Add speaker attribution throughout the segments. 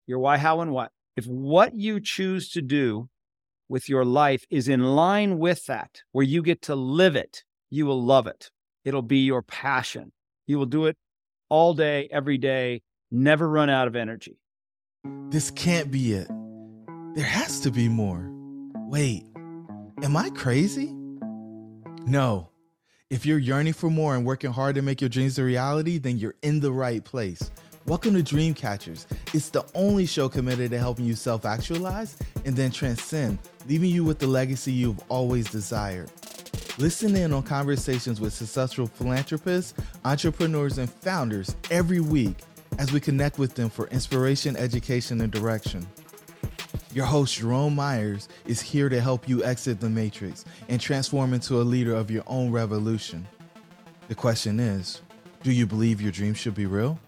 Speaker 1: Your why, how, and what. If what you choose to do with your life is in line with that, where you get to live it, you will love it. It'll be your passion. You will do it all day, every day, never run out of energy.
Speaker 2: This can't be it. There has to be more. Wait, am I crazy? No. If you're yearning for more and working hard to make your dreams a reality, then you're in the right place. Welcome to Dreamcatchers. It's the only show committed to helping you self-actualize and then transcend, leaving you with the legacy you've always desired. Listen in on conversations with successful philanthropists, entrepreneurs, and founders every week as we connect with them for inspiration, education, and direction. Your host, Jerome Myers, is here to help you exit the matrix and transform into a leader of your own revolution. The question is, do you believe your dreams should be real?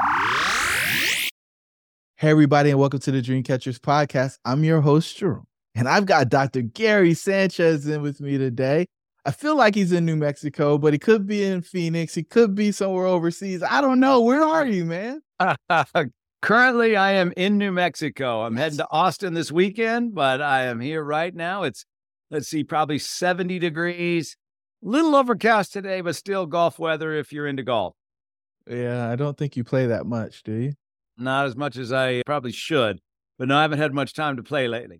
Speaker 2: Hey, everybody, and welcome to the Dreamcatchers podcast. I'm your host, Jerome, and I've got Dr. Gary Sanchez in with me today. I feel like he's in New Mexico, but he could be in Phoenix. He could be somewhere overseas. I don't know. Where are you, man?
Speaker 1: Currently, I am in New Mexico. I'm heading to Austin this weekend, but I am here right now. It's, probably 70 degrees. A little overcast today, but still golf weather if you're into golf.
Speaker 2: Yeah, I don't think you play that much, do you?
Speaker 1: Not as much as I probably should, but no, I haven't had much time to play lately.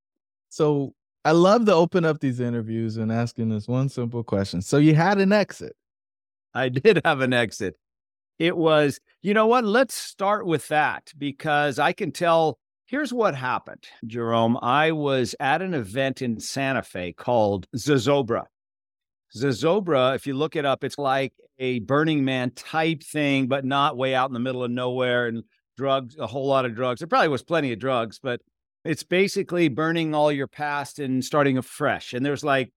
Speaker 2: So I love to open up these interviews and asking this one simple question. So you had an exit.
Speaker 1: I did have an exit. It was, you know what? Let's start with that because I can tell. Here's what happened, Jerome. I was at an event in Santa Fe called Zozobra. Zozobra, if you look it up, it's like a Burning Man type thing, but not way out in the middle of nowhere and drugs, a whole lot of drugs. There probably was plenty of drugs, but it's basically burning all your past and starting afresh. And there's like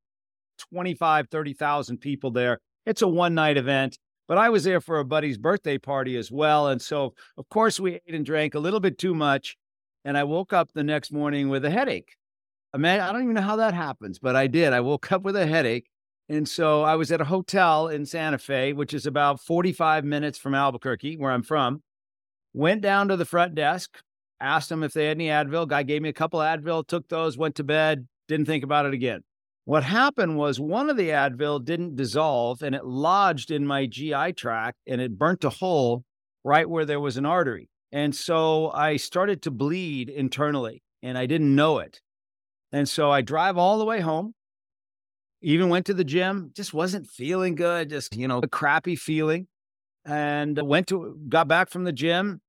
Speaker 1: 25, 30,000 people there. It's a one-night event. But I was there for a buddy's birthday party as well. And so, of course, we ate and drank a little bit too much. And I woke up the next morning with a headache. Man, I don't even know how that happens, but I did. I woke up with a headache. And so I was at a hotel in Santa Fe, which is about 45 minutes from Albuquerque, where I'm from. Went down to the front desk, asked them if they had any Advil. Guy gave me a couple of Advil, took those, went to bed, didn't think about it again. What happened was one of the Advil didn't dissolve and it lodged in my GI tract and it burnt a hole right where there was an artery. And so I started to bleed internally and I didn't know it. And so I drive all the way home, even went to the gym, just wasn't feeling good, just, a crappy feeling. And got back from the gym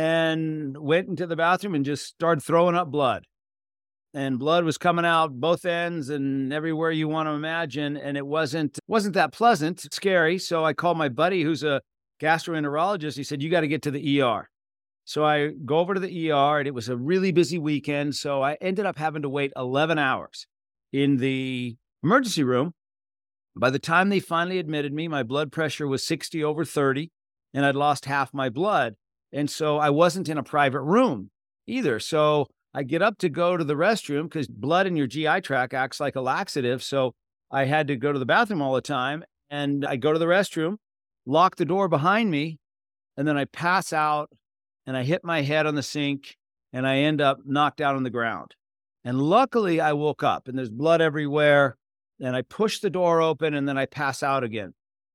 Speaker 1: and went into the bathroom and just started throwing up blood. And blood was coming out both ends and everywhere you want to imagine. And it wasn't that pleasant, scary. So I called my buddy who's a gastroenterologist. He said, you got to get to the ER. So I go over to the ER and it was a really busy weekend. So I ended up having to wait 11 hours in the emergency room. By the time they finally admitted me, my blood pressure was 60/30 and I'd lost half my blood. And so I wasn't in a private room either. So I get up to go to the restroom because blood in your GI tract acts like a laxative. So I had to go to the bathroom all the time. And I go to the restroom, lock the door behind me, and then I pass out and I hit my head on the sink and I end up knocked out on the ground. And luckily I woke up and there's blood everywhere. And I push the door open and then I pass out again.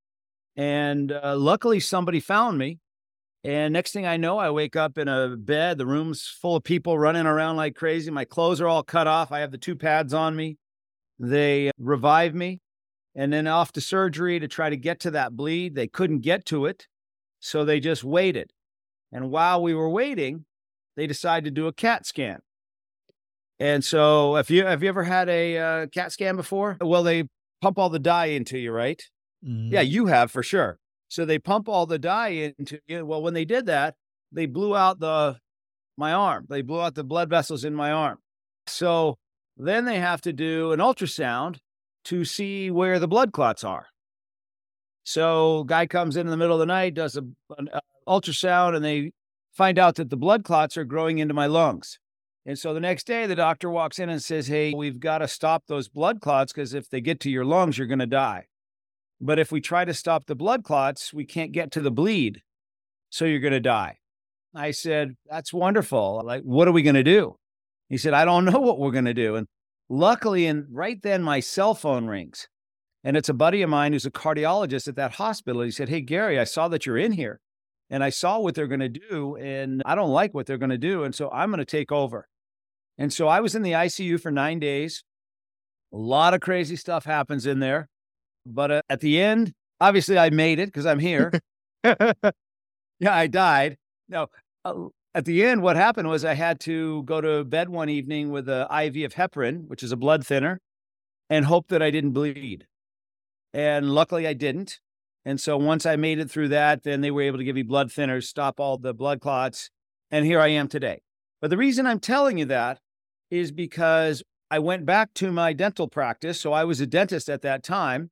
Speaker 1: And luckily somebody found me. And next thing I know, I wake up in a bed. The room's full of people running around like crazy. My clothes are all cut off. I have the 2 pads on me. They revive me and then off to surgery to try to get to that bleed. They couldn't get to it. So they just waited. And while we were waiting, they decided to do a CAT scan. And so have you ever had a CAT scan before? Well, they pump all the dye into you, right?
Speaker 2: Mm-hmm.
Speaker 1: Yeah, you have for sure. So they pump all the dye into you. Well, when they did that, they blew out my arm. They blew out the blood vessels in my arm. So then they have to do an ultrasound to see where the blood clots are. So guy comes in the middle of the night, does an ultrasound, and they find out that the blood clots are growing into my lungs. And so the next day, the doctor walks in and says, hey, we've got to stop those blood clots because if they get to your lungs, you're going to die. But if we try to stop the blood clots, we can't get to the bleed. So you're going to die. I said, that's wonderful. Like, what are we going to do? He said, I don't know what we're going to do. And luckily, and right then my cell phone rings. And it's a buddy of mine who's a cardiologist at that hospital. He said, hey, Gary, I saw that you're in here and I saw what they're going to do and I don't like what they're going to do. And so I'm going to take over. And so I was in the ICU for 9 days. A lot of crazy stuff happens in there. But at the end, obviously I made it because I'm here. Yeah, I died. No, at the end, what happened was I had to go to bed one evening with an IV of heparin, which is a blood thinner, and hope that I didn't bleed. And luckily I didn't. And so once I made it through that, then they were able to give me blood thinners, stop all the blood clots. And here I am today. But the reason I'm telling you that is because I went back to my dental practice. So I was a dentist at that time.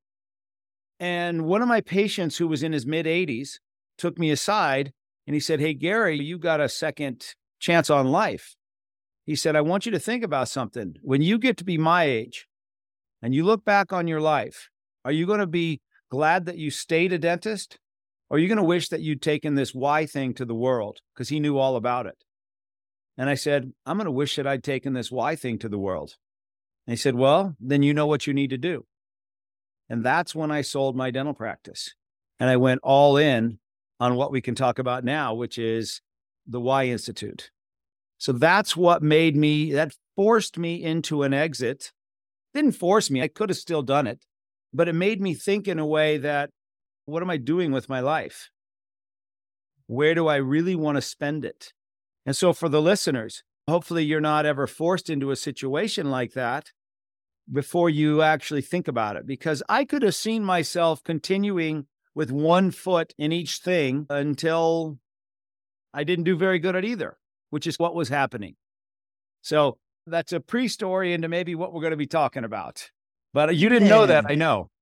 Speaker 1: And one of my patients who was in his mid-80s took me aside and he said, hey, Gary, you got a second chance on life. He said, I want you to think about something. When you get to be my age and you look back on your life, are you going to be glad that you stayed a dentist? Or are you going to wish that you'd taken this Y thing to the world? Because he knew all about it. And I said, I'm going to wish that I'd taken this Y thing to the world. And he said, well, then you know what you need to do. And that's when I sold my dental practice. And I went all in on what we can talk about now, which is the Y Institute. So that's what that forced me into an exit. Didn't force me. I could have still done it. But it made me think in a way that, what am I doing with my life? Where do I really want to spend it? And so for the listeners, hopefully you're not ever forced into a situation like that before you actually think about it. Because I could have seen myself continuing with one foot in each thing until I didn't do very good at either, which is what was happening. So that's a pre-story into maybe what we're going to be talking about. But you didn't know that, I know.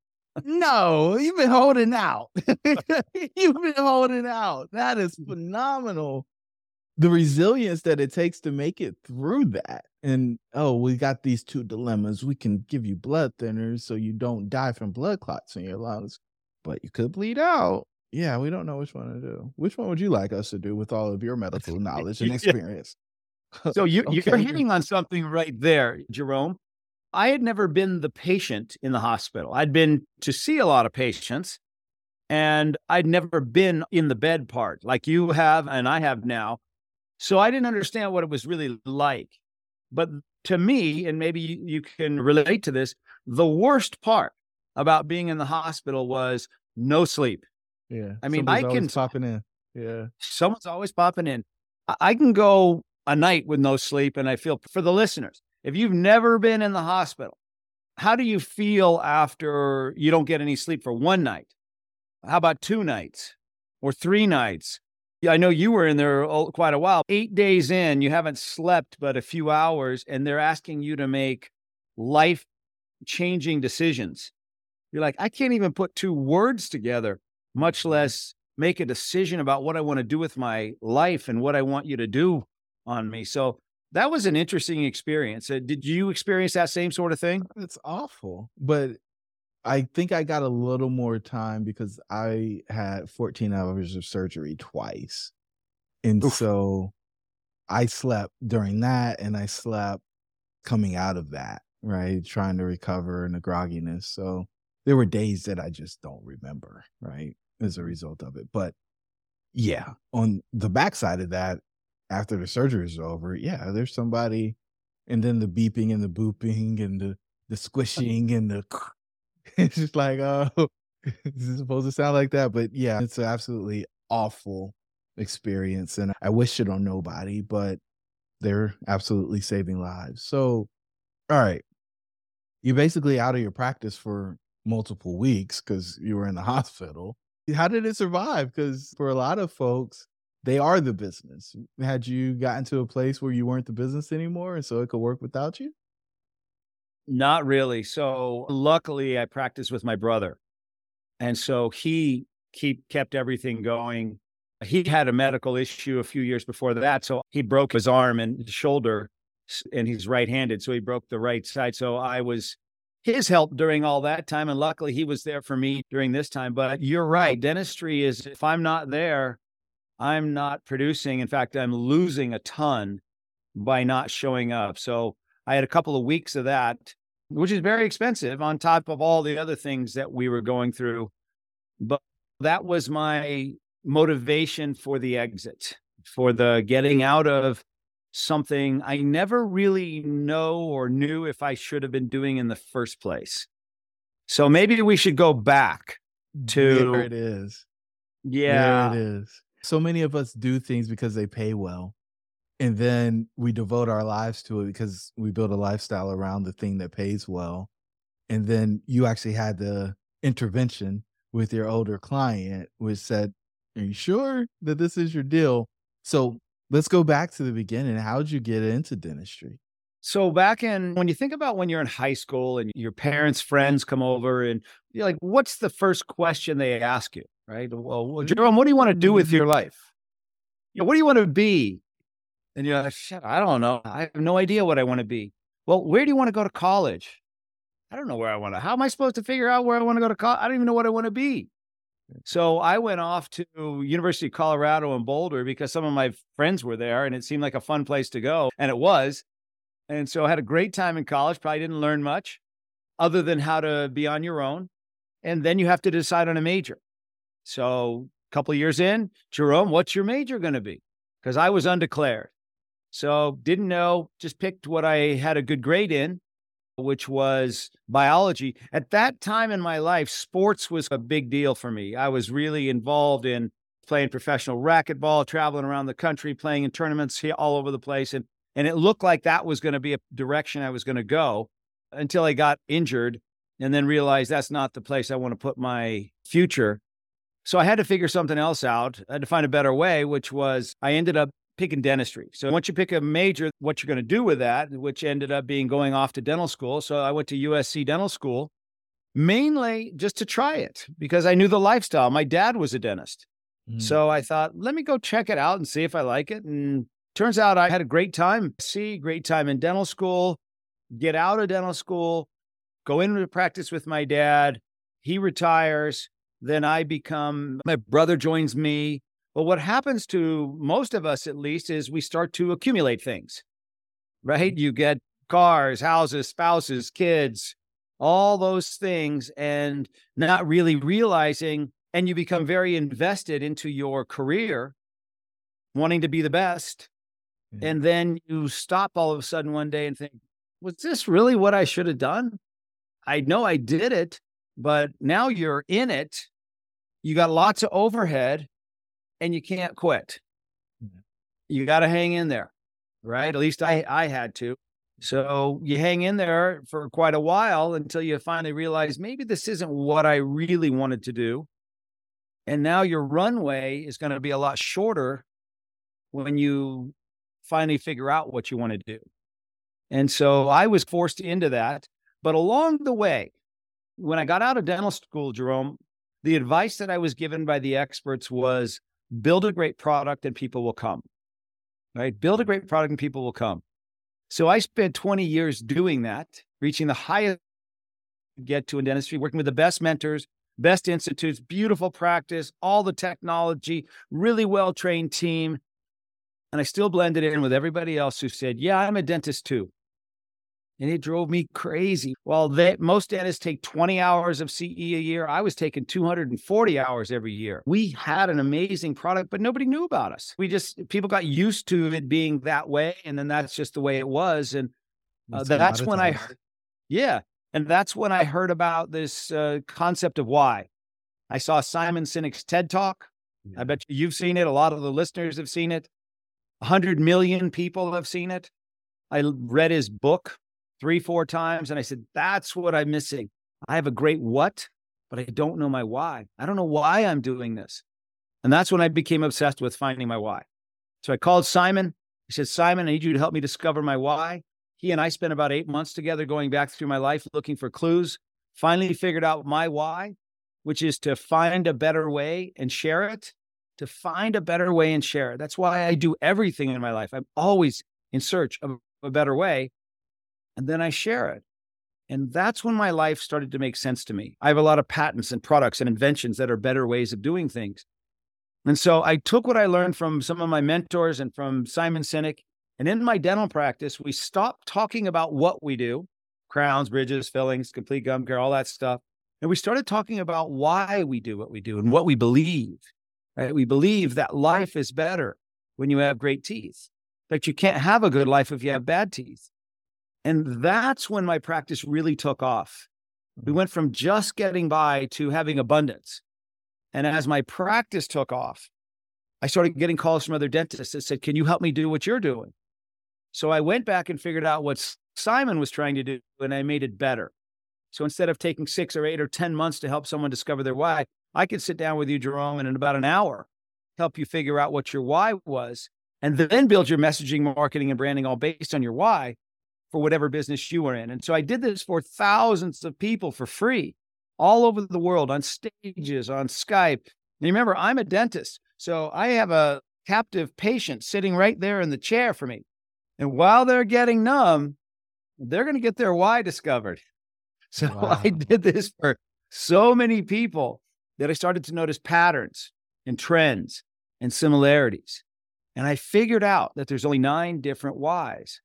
Speaker 2: No, you've been holding out. You've been holding out. That is phenomenal. The resilience that it takes to make it through that. And, we got these two dilemmas. We can give you blood thinners so you don't die from blood clots in your lungs, but you could bleed out. Yeah, we don't know which one to do. Which one would you like us to do with all of your medical knowledge and experience?
Speaker 1: So you're hitting on something right there, Jerome. I had never been the patient in the hospital. I'd been to see a lot of patients, and I'd never been in the bed part like you have and I have now. So I didn't understand what it was really like. But to me, and maybe you can relate to this, the worst part about being in the hospital was no sleep.
Speaker 2: Yeah.
Speaker 1: I mean,
Speaker 2: Somebody's always popping in. Yeah.
Speaker 1: Someone's always popping in. I can go a night with no sleep, and I feel, for the listeners, if you've never been in the hospital, how do you feel after you don't get any sleep for one night? How about 2 nights or 3 nights? Yeah, I know you were in there quite a while. 8 days in, you haven't slept but a few hours, and they're asking you to make life-changing decisions. You're like, I can't even put 2 words together, much less make a decision about what I want to do with my life and what I want you to do on me. So that was an interesting experience. Did you experience that same sort of thing?
Speaker 2: It's awful, but I think I got a little more time because I had 14 hours of surgery twice. And
Speaker 1: Oof.
Speaker 2: so I slept during that and I slept coming out of that, right? Trying to recover and the grogginess. So there were days that I just don't remember, right? As a result of it. But yeah, on the backside of that, after the surgery is over, yeah, there's somebody, and then the beeping and the booping and the squishing and the it's just like, oh, is it supposed to sound like that? But yeah, it's an absolutely awful experience. And I wish it on nobody, but they're absolutely saving lives. So, all right. You're basically out of your practice for multiple weeks because you were in the hospital. How did it survive? Because for a lot of folks, they are the business. Had you gotten to a place where you weren't the business anymore and so it could work without you?
Speaker 1: Not really. So luckily I practiced with my brother. And so he kept everything going. He had a medical issue a few years before that. So he broke his arm and shoulder, and he's right-handed. So he broke the right side. So I was his help during all that time. And luckily he was there for me during this time. But you're right. Dentistry is, if I'm not there, I'm not producing. In fact, I'm losing a ton by not showing up. So I had a couple of weeks of that, which is very expensive on top of all the other things that we were going through. But that was my motivation for the exit, for the getting out of something I never really know or knew if I should have been doing in the first place. So maybe we should go back to
Speaker 2: There it is.
Speaker 1: yeah.
Speaker 2: There it is. So many of us do things because they pay well. And then we devote our lives to it because we build a lifestyle around the thing that pays well. And then you actually had the intervention with your older client, which said, "Are you sure that this is your deal?" So let's go back to the beginning. How'd you get into dentistry?
Speaker 1: So back in when you think about when you're in high school and your parents' friends come over and you're like, what's the first question they ask you? Right? Well, Jerome, what do you want to do with your life? What do you want to be? And you're like, shit, I don't know. I have no idea what I want to be. Well, where do you want to go to college? I don't know where I want to. How am I supposed to figure out where I want to go to college? I don't even know what I want to be. So I went off to University of Colorado in Boulder because some of my friends were there and it seemed like a fun place to go. And it was. And so I had a great time in college. Probably didn't learn much other than how to be on your own. And then you have to decide on a major. So a couple of years in, Jerome, what's your major going to be? Because I was undeclared. So didn't know, just picked what I had a good grade in, which was biology. At that time in my life, sports was a big deal for me. I was really involved in playing professional racquetball, traveling around the country, playing in tournaments here all over the place. And it looked like that was going to be a direction I was going to go until I got injured and then realized that's not the place I want to put my future. So I had to figure something else out. I had to find a better way, which was I ended up picking dentistry. So once you pick a major, what you're going to do with that, which ended up being going off to dental school. So I went to USC Dental School, mainly just to try it because I knew the lifestyle. My dad was a dentist. So I thought, let me go check it out and see if I like it. And turns out I had a great time. Great time in dental school, get out of dental school, go into practice with my dad. He retires. Then my brother joins me. Well, what happens to most of us, at least, is we start to accumulate things, right? You get cars, houses, spouses, kids, all those things, and not really realizing, and you become very invested into your career, wanting to be the best.
Speaker 2: Yeah.
Speaker 1: And then you stop all of a sudden one day and think, was this really what I should have done? I know I did it, but now you're in it. You got lots of overhead. And you can't quit. You got to hang in there, right? At least I had to. So you hang in there for quite a while until you finally realize maybe this isn't what I really wanted to do. And now your runway is going to be a lot shorter when you finally figure out what you want to do. And so I was forced into that. But along the way, when I got out of dental school, Jerome, the advice that I was given by the experts was, build a great product and people will come, right? Build a great product and people will come. So I spent 20 years doing that, reaching the highest get to in dentistry, working with the best mentors, best institutes, beautiful practice, all the technology, really well-trained team. And I still blended in with everybody else who said, yeah, I'm a dentist too. And it drove me crazy. Well, most dentists take 20 hours of CE a year. I was taking 240 hours every year. We had an amazing product, but nobody knew about us. People got used to it being that way. And then that's just the way it was. And that's when and that's when I heard about this concept of why. I saw Simon Sinek's TED Talk. I bet you've seen it. A lot of the listeners have seen it. 100 million people have seen it. I read his book 3-4 times. And I said, that's what I'm missing. I have a great what, but I don't know my why. I don't know why I'm doing this. And that's when I became obsessed with finding my why. So I called Simon. I said, Simon, I need you to help me discover my why. He and I spent about 8 months together going back through my life, looking for clues, finally figured out my why, which is to find a better way and share it, to find a better way and share it. That's why I do everything in my life. I'm always in search of a better way. And then I share it. And that's when my life started to make sense to me. I have a lot of patents and products and inventions that are better ways of doing things. And so I took what I learned from some of my mentors and from Simon Sinek. And in my dental practice, we stopped talking about what we do, crowns, bridges, fillings, complete gum care, all that stuff. And we started talking about why we do what we do and what we believe. Right? We believe that life is better when you have great teeth, that you can't have a good life if you have bad teeth. And that's when my practice really took off. We went from just getting by to having abundance. And as my practice took off, I started getting calls from other dentists that said, can you help me do what you're doing? So I went back and figured out what Simon was trying to do, and I made it better. So instead of taking 6 or 8 or 10 months to help someone discover their why, I could sit down with you, Jerome, and in about an hour, help you figure out what your why was, and then build your messaging, marketing, and branding all based on your why for whatever business you were in. And so I did this for thousands of people for free, all over the world, on stages, on Skype. And remember, I'm a dentist, so I have a captive patient sitting right there in the chair for me. And while they're getting numb, they're going to get their why discovered. So
Speaker 2: Wow.
Speaker 1: I did this for so many people that I started to notice patterns and trends and similarities. And I figured out that there's only 9 different whys.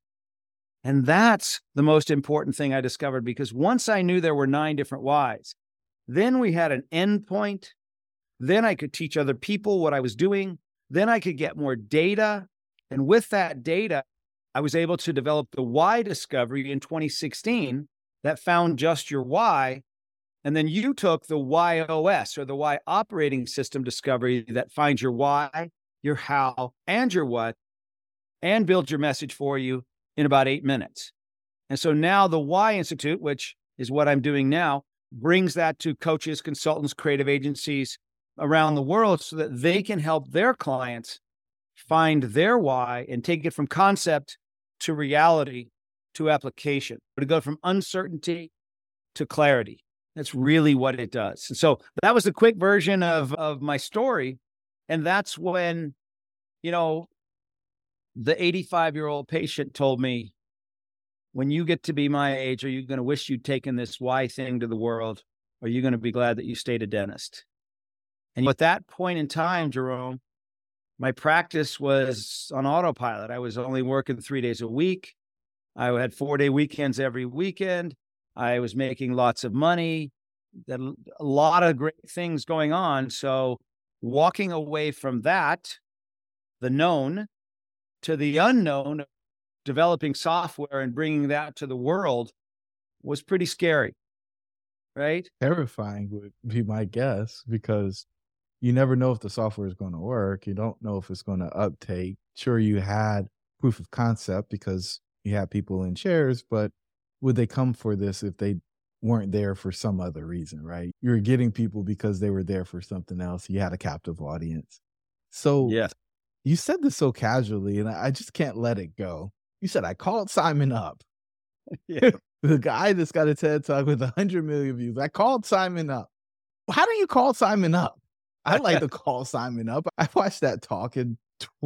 Speaker 1: And that's the most important thing I discovered, because once I knew there were 9 different whys, then we had an end point. Then I could teach other people what I was doing. Then I could get more data. And with that data, I was able to develop the why discovery in 2016 that found just your why. And then you took the YOS, or the why operating system discovery, that finds your why, your how, and your what, and builds your message for you in about 8 minutes. And so now the Why Institute, which is what I'm doing now, brings that to coaches, consultants, creative agencies around the world so that they can help their clients find their why and take it from concept to reality to application, to go from uncertainty to clarity. That's really what it does. And so that was a quick version of my story. And that's when, the 85-year-old patient told me, when you get to be my age, are you going to wish you'd taken this why thing to the world? Or are you going to be glad that you stayed a dentist? And at that point in time, Jerome, my practice was on autopilot. I was only working 3 days a week. I had 4-day weekends every weekend. I was making lots of money, a lot of great things going on. So walking away from that, the known, to the unknown, developing software and bringing that to the world was pretty scary, right?
Speaker 2: Terrifying would be my guess, because you never know if the software is going to work. You don't know if it's going to uptake. Sure, you had proof of concept because you had people in chairs, but would they come for this if they weren't there for some other reason, right? You're getting people because they were there for something else. You had a captive audience. So
Speaker 1: Yes.
Speaker 2: you said this so casually, and I just can't let it go. You said, I called Simon up.
Speaker 1: Yeah.
Speaker 2: The guy that's got a TED Talk with 100 million views. I called Simon up. How do you call Simon up? I'd like to call Simon up. I watched that talk in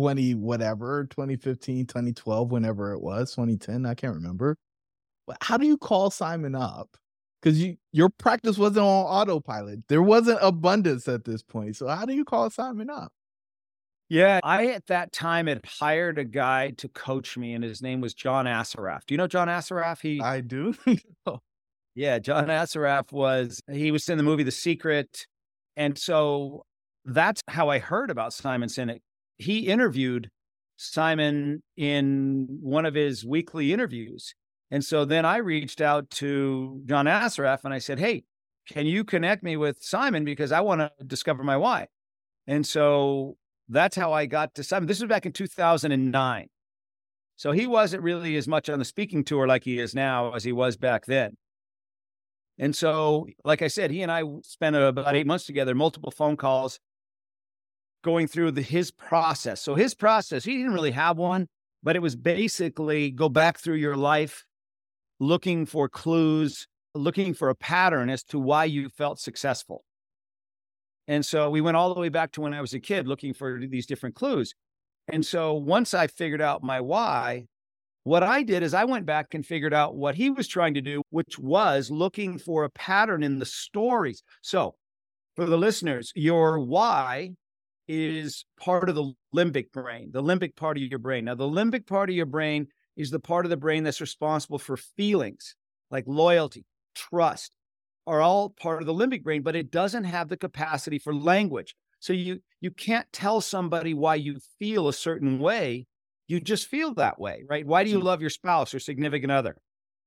Speaker 2: 2015, 2012, whenever it was, 2010, I can't remember. But how do you call Simon up? Because your practice wasn't on autopilot. There wasn't abundance at this point. So how do you call Simon up?
Speaker 1: Yeah, I at that time had hired a guy to coach me, and his name was John Assaraf. Do you know John Assaraf?
Speaker 2: I do.
Speaker 1: Yeah, John Assaraf he was in the movie The Secret. And so that's how I heard about Simon Sinek. He interviewed Simon in one of his weekly interviews. And so then I reached out to John Assaraf and I said, hey, can you connect me with Simon? Because I want to discover my why. And so that's how I got to Simon. This was back in 2009. So he wasn't really as much on the speaking tour like he is now as he was back then. And so, like I said, he and I spent about 8 months together, multiple phone calls, going through his process. So his process, he didn't really have one, but it was basically go back through your life, looking for clues, looking for a pattern as to why you felt successful. And so we went all the way back to when I was a kid, looking for these different clues. And so once I figured out my why, what I did is I went back and figured out what he was trying to do, which was looking for a pattern in the stories. So for the listeners, your why is part of the limbic brain, the limbic part of your brain. Now, the limbic part of your brain is the part of the brain that's responsible for feelings like loyalty, trust, are all part of the limbic brain, but it doesn't have the capacity for language. So you can't tell somebody why you feel a certain way. You just feel that way, right? Why do you love your spouse or significant other?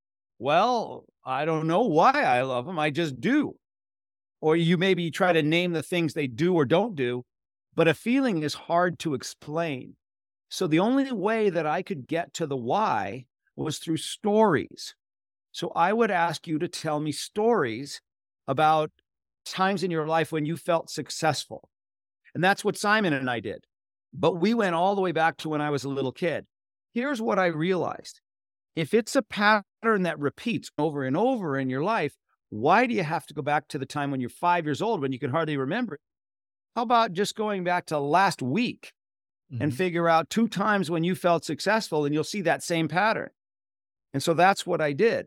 Speaker 1: Well, I don't know why I love them. I just do. Or you maybe try to name the things they do or don't do, but a feeling is hard to explain. So the only way that I could get to the why was through stories. So I would ask you to tell me stories about times in your life when you felt successful. And that's what Simon and I did. But we went all the way back to when I was a little kid. Here's what I realized. If it's a pattern that repeats over and over in your life, why do you have to go back to the time when you're 5 years old when you can hardly remember it? How about just going back to last week and figure out 2 times when you felt successful and you'll see that same pattern. And so that's what I did.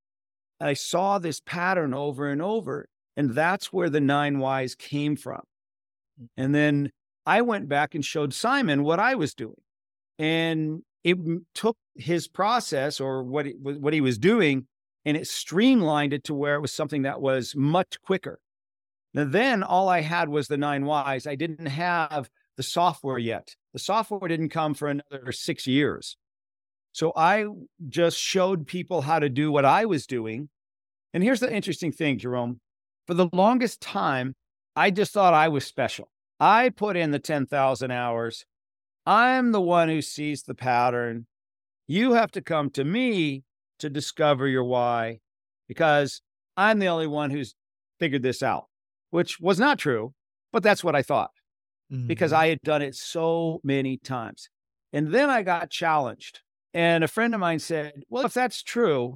Speaker 1: I saw this pattern over and over, and that's where the 9 whys came from. And then I went back and showed Simon what I was doing. And it took his process or what he was doing, and it streamlined it to where it was something that was much quicker. Now, then all I had was the 9 whys. I didn't have the software yet. The software didn't come for another 6 years. So I just showed people how to do what I was doing. And here's the interesting thing, Jerome. For the longest time, I just thought I was special. I put in the 10,000 hours. I'm the one who sees the pattern. You have to come to me to discover your why because I'm the only one who's figured this out, which was not true, but that's what I thought because I had done it so many times. And then I got challenged. And a friend of mine said, well, if that's true,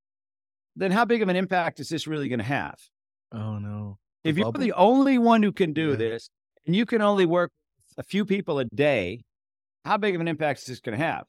Speaker 1: then how big of an impact is this really going to have?
Speaker 2: Oh, no.
Speaker 1: If you're the only one who can do this and you can only work a few people a day, how big of an impact is this going to have?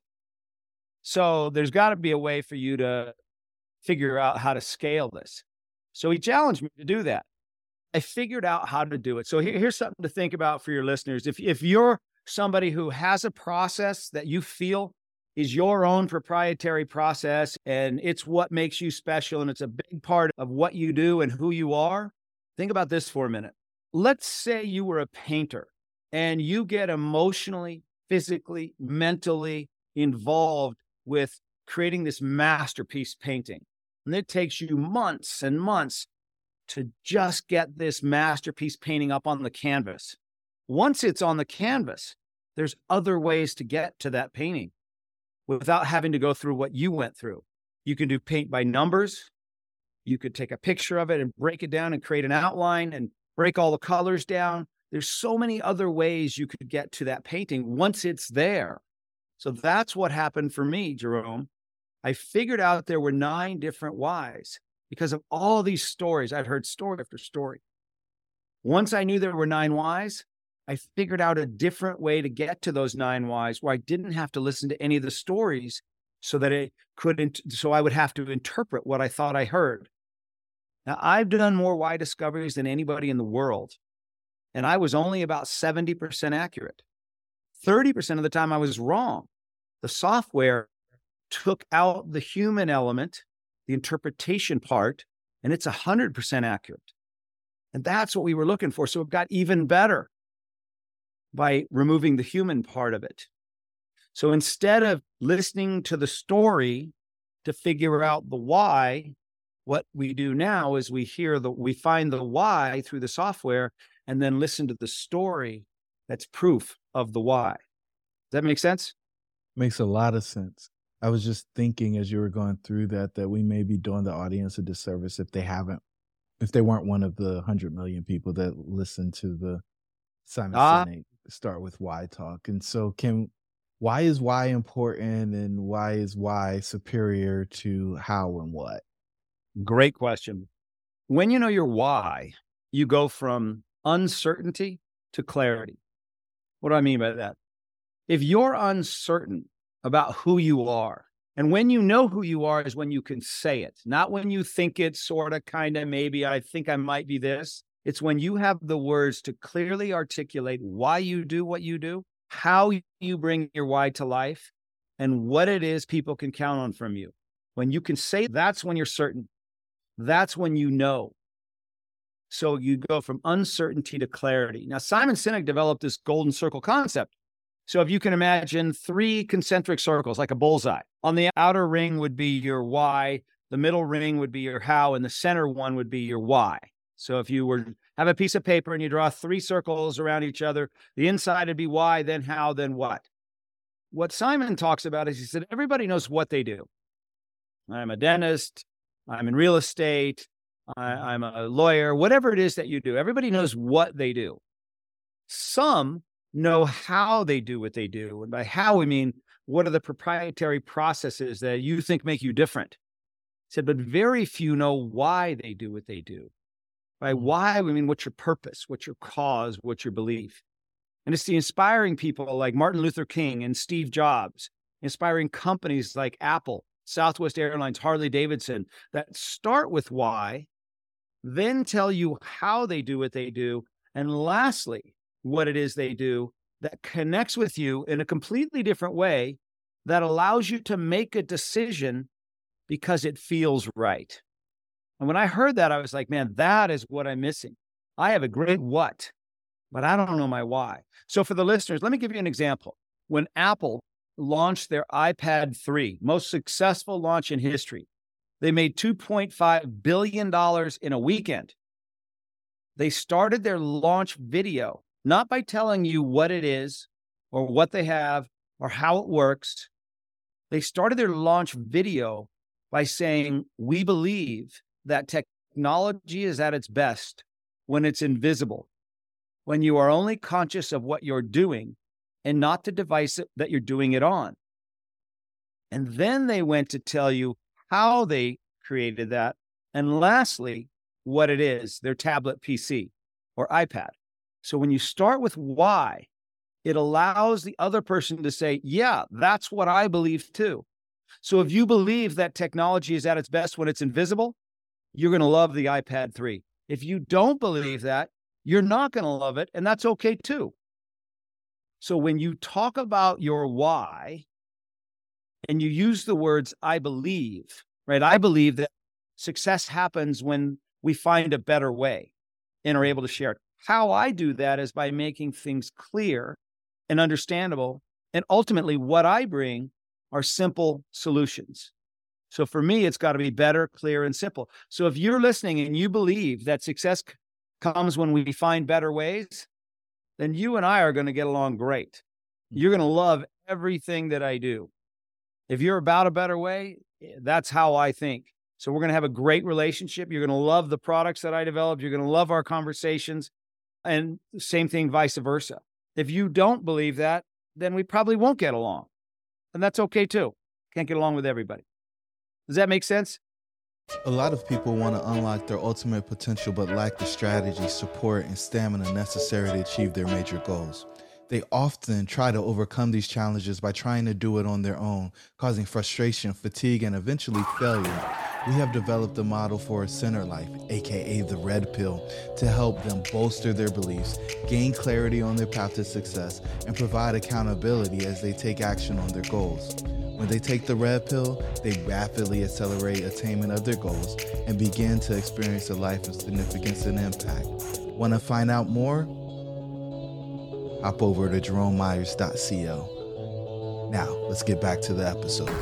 Speaker 1: So there's got to be a way for you to figure out how to scale this. So he challenged me to do that. I figured out how to do it. So here's something to think about for your listeners. If you're somebody who has a process that you feel is your own proprietary process and it's what makes you special and it's a big part of what you do and who you are, think about this for a minute. Let's say you were a painter and you get emotionally, physically, mentally involved with creating this masterpiece painting. And it takes you months and months to just get this masterpiece painting up on the canvas. Once it's on the canvas, there's other ways to get to that painting without having to go through what you went through. You can do paint by numbers. You could take a picture of it and break it down and create an outline and break all the colors down. There's so many other ways you could get to that painting once it's there. So that's what happened for me, Jerome. I figured out there were 9 different whys because of all these stories. I'd heard story after story. Once I knew there were 9 whys, I figured out a different way to get to those 9 whys where I didn't have to listen to any of the stories so I would have to interpret what I thought I heard. Now, I've done more why discoveries than anybody in the world, and I was only about 70% accurate. 30% of the time I was wrong. The software took out the human element, the interpretation part, and it's 100% accurate. And that's what we were looking for. So it got even better by removing the human part of it. So instead of listening to the story to figure out the why, what we do now is we find the why through the software and then listen to the story that's proof of the why. Does that make sense?
Speaker 2: Makes a lot of sense. I was just thinking as you were going through that we may be doing the audience a disservice if they weren't one of the 100 million people that listen to the Simon Sinek Start With Why talk. And so why is why important and why is why superior to how and what?
Speaker 1: Great question. When you know your why, you go from uncertainty to clarity. What do I mean by that? If you're uncertain about who you are, and when you know who you are is when you can say it, not when you think it's sort of, kind of, maybe, I think I might be this. It's when you have the words to clearly articulate why you do what you do, how you bring your why to life, and what it is people can count on from you. When you can say, that's when you're certain. That's when you know. So you go from uncertainty to clarity. Now, Simon Sinek developed this golden circle concept. So if you can imagine 3 concentric circles, like a bullseye. On the outer ring would be your why, the middle ring would be your how, and the center one would be your why. So if you were have a piece of paper and you draw 3 circles around each other, the inside would be why, then how, then what. What Simon talks about is, he said, everybody knows what they do. I'm a dentist, I'm in real estate, I'm a lawyer, whatever it is that you do. Everybody knows what they do. Some know how they do what they do. And by how, we mean, what are the proprietary processes that you think make you different? He said, but very few know why they do what they do. By why, we mean, what's your purpose, what's your cause, what's your belief? And it's the inspiring people like Martin Luther King and Steve Jobs, inspiring companies like Apple, Southwest Airlines, Harley Davidson, that start with why, then tell you how they do what they do, and lastly, what it is they do that connects with you in a completely different way that allows you to make a decision because it feels right. And when I heard that, I was like, man, that is what I'm missing. I have a great what, but I don't know my why. So for the listeners, let me give you an example. When Apple launched their iPad 3, most successful launch in history, they made $2.5 billion in a weekend. They started their launch video not by telling you what it is or what they have or how it works. They started their launch video by saying, we believe that technology is at its best when it's invisible, when you are only conscious of what you're doing and not the device that you're doing it on. And then they went to tell you how they created that. And lastly, what it is, their tablet PC or iPad. So when you start with why, it allows the other person to say, yeah, that's what I believe too. So if you believe that technology is at its best when it's invisible, you're going to love the iPad 3. If you don't believe that, you're not going to love it, and that's okay too. So when you talk about your why and you use the words, I believe, right? I believe that success happens when we find a better way and are able to share it. How I do that is by making things clear and understandable. And ultimately, what I bring are simple solutions. So for me, it's got to be better, clear, and simple. So if you're listening and you believe that success comes when we find better ways, then you and I are going to get along great. You're going to love everything that I do. If you're about a better way, that's how I think. So we're going to have a great relationship. You're going to love the products that I develop. You're going to love our conversations. And same thing, vice versa. If you don't believe that, then we probably won't get along. And that's okay too. Can't get along with everybody. Does that make sense?
Speaker 2: A lot of people want to unlock their ultimate potential but lack the strategy, support, and stamina necessary to achieve their major goals. They often try to overcome these challenges by trying to do it on their own, causing frustration, fatigue, and eventually failure. We have developed a model for a center life, aka the red pill, to help them bolster their beliefs, gain clarity on their path to success, and provide accountability as they take action on their goals. When they take the red pill, they rapidly accelerate attainment of their goals and begin to experience a life of significance and impact. Want to find out more? Hop over to jeromemyers.co. Now, let's get back to the episode.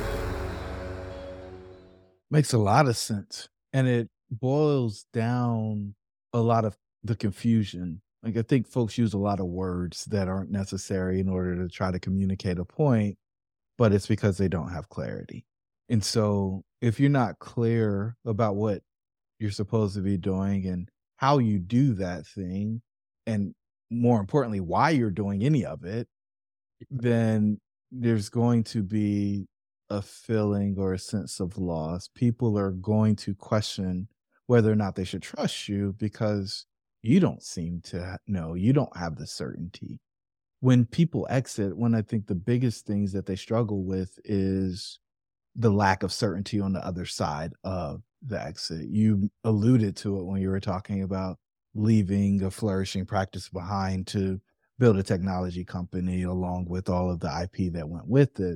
Speaker 2: Makes a lot of sense. And it boils down a lot of the confusion. Like, I think folks use a lot of words that aren't necessary in order to try to communicate a point, but it's because they don't have clarity. And so if you're not clear about what you're supposed to be doing and how you do that thing, and more importantly, why you're doing any of it, then there's going to be a feeling or a sense of loss. People are going to question whether or not they should trust you because you don't seem to know, you don't have the certainty. When people exit, one, I think the biggest things that they struggle with is the lack of certainty on the other side of the exit. You alluded to it when you were talking about leaving a flourishing practice behind to build a technology company along with all of the IP that went with it.